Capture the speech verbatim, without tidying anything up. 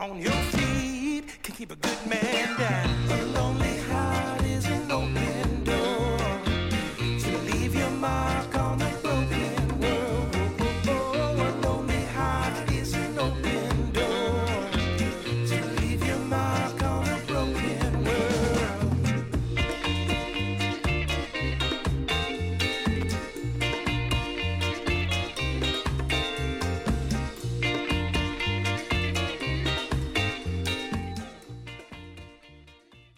on your feet can keep a good man down.